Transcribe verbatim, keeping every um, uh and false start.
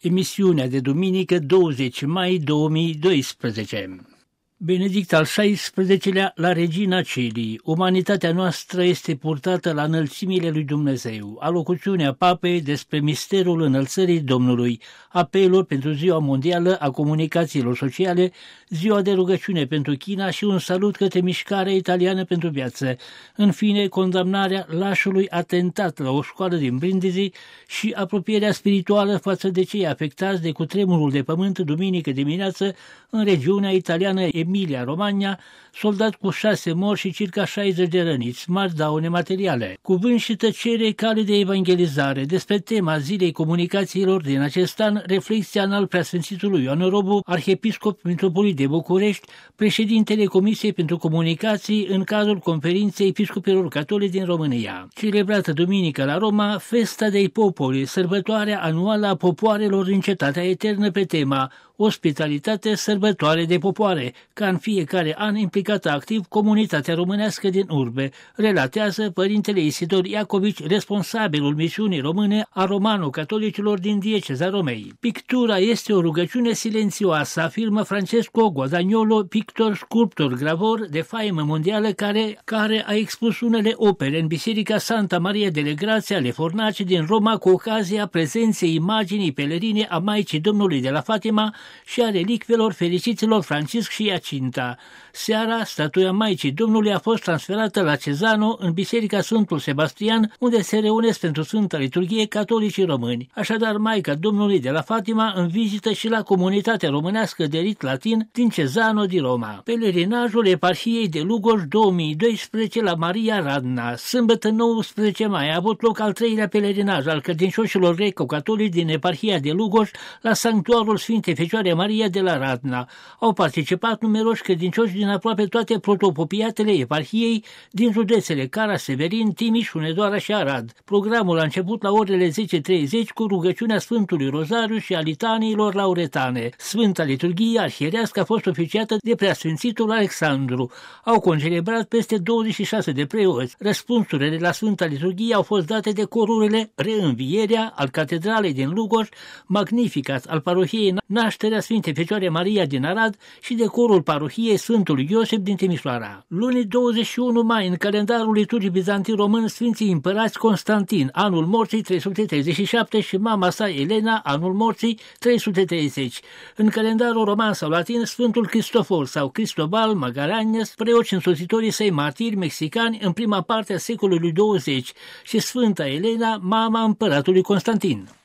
Emisiunea de duminică douăzeci mai două mii doisprezece. Benedict al șaisprezecelea la Regina Celii. Umanitatea noastră este purtată la înălțimile lui Dumnezeu. Alocuțiunea Papei despre misterul înălțării Domnului. Apeluri pentru Ziua Mondială a Comunicațiilor Sociale, Ziua de rugăciune pentru China și un salut către Mișcarea Italiană pentru Viață. În fine, condamnarea lașului atentat la o școală din Brindisi și apropierea spirituală față de cei afectați de cutremurul de pământ duminică dimineață în regiunea italiană Emilia-Romagna, soldat cu șase morți și circa șaizeci de răniți, mari daune materiale. Cuvânt și tăcere, cale de evangelizare. Despre tema Zilei Comunicațiilor din acest an, reflexia în al Preasfințitului Ioan Robu, arhiepiscop mitropolit de București, președintele Comisiei pentru Comunicații în cadrul Conferinței Episcopilor Catolici din România. Celebrată duminică la Roma, Festa dei Popoli, sărbătoarea anuală a popoarelor în Cetatea Eternă pe tema Ospitalitate, sărbătoare de popoare, ca în fiecare an implicată activ comunitatea românească din urbe, relatează părintele Isidor Iacovici, responsabilul misiunii române a romano-catolicilor din dieceza Romei. Pictura este o rugăciune silențioasă, afirmă Francesco Guadagnolo, pictor, sculptor, gravor de faimă mondială care, care a expus unele opere în Biserica Santa Maria delle Grazie ale Fornaci din Roma cu ocazia prezenței imaginii pelerine a Maicii Domnului de la Fatima și a relicvelor fericiților Francisc și Iacinta. Seara, statuia Maicii Domnului a fost transferată la Cezano, în Biserica Sfântul Sebastian, unde se reunesc pentru Sfânta Liturghie catolicii români. Așadar, Maica Domnului de la Fatima în vizită și la comunitatea românească de rit latin din Cezano di Roma. Pelerinajul Eparhiei de Lugoj două mii doisprezece la Maria Radna. Sâmbătă nouăsprezece mai a avut loc al treilea pelerinaj al credincioșilor greco-catolici din Eparhia de Lugoj la sanctuarul Sfintei Fecioare Maria de la Radna. Au participat numeroși credincioși din aproape toate protopopiatele eparhiei din județele Cara, Severin, Timiș, Hunedoara și Arad. Programul a început la orele zece treizeci cu rugăciunea Sfântului Rozariu și a litaniilor lauretane. Sfânta Liturghie arhierească a fost oficiată de Preasfințitul Alexandru. Au concelebrat peste douăzeci și șase de preoți. Răspunsurile la Sfânta Liturghie au fost date de corurile Reînvierea al Catedralei din Lugoj, Magnificat al parohiei Nașterea Sfintei Fecioare Maria din Arad și de corul parohiei Sfântului Iosif din Timișoara. Luni douăzeci și unu mai, în calendarul liturgic bizantin român, Sfinții Împărați Constantin, anul morții trei sute treizeci și șapte și mama sa Elena, anul morții trei sute treizeci. În calendarul roman sau latin, Sfântul Cristofor sau Cristobal Magaranes, preoți însoțitorii săi martiri mexicani în prima parte a secolului douăzeci și Sfânta Elena, mama împăratului Constantin.